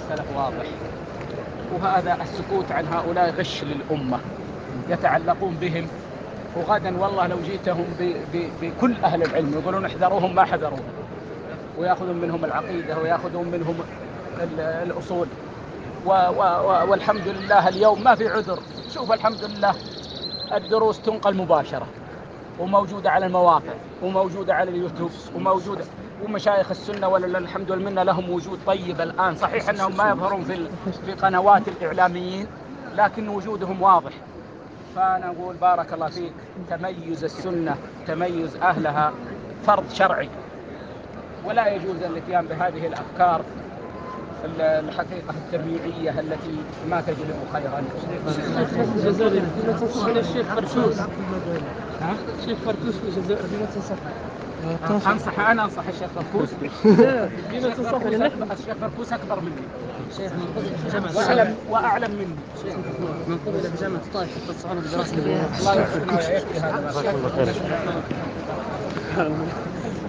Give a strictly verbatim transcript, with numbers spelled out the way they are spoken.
السلف واضح، وهذا السكوت عن هؤلاء غش للأمة، يتعلقون بهم، وغدا والله لو جيتهم بكل أهل العلم يقولون احذروهم ما حذروهم، ويأخذون منهم العقيدة ويأخذون منهم الأصول. والحمد لله اليوم ما في عذر. شوف الحمد لله الدروس تنقل مباشرة وموجودة على المواقع وموجودة على اليوتيوب وموجودة، ومشايخ السنة ولله الحمد والمنة لهم وجود طيب الآن. صحيح أنهم ما يظهرون في في قنوات الإعلاميين، لكن وجودهم واضح. فأنا أقول بارك الله فيك، تميز السنة، تميز أهلها فرض شرعي، ولا يجوز الاتيان بهذه الأفكار الحقيقة التمييعية التي ما تجلب خيرا. الجزائري بما تنصح على الشيخ فرتوس. ها؟ الشيخ فرتوس في الجزائر بما تنصح؟ أنصح أنا أنصح الشيخ فرتوس. بما تنصح على الشيخ فرتوس أكبر مني. شيخ من قبل جامعة وأعلم وأعلم مني. من قبل جامعة الطائف في التصعيد الدراسي. الله يحسن ويكفي هذا.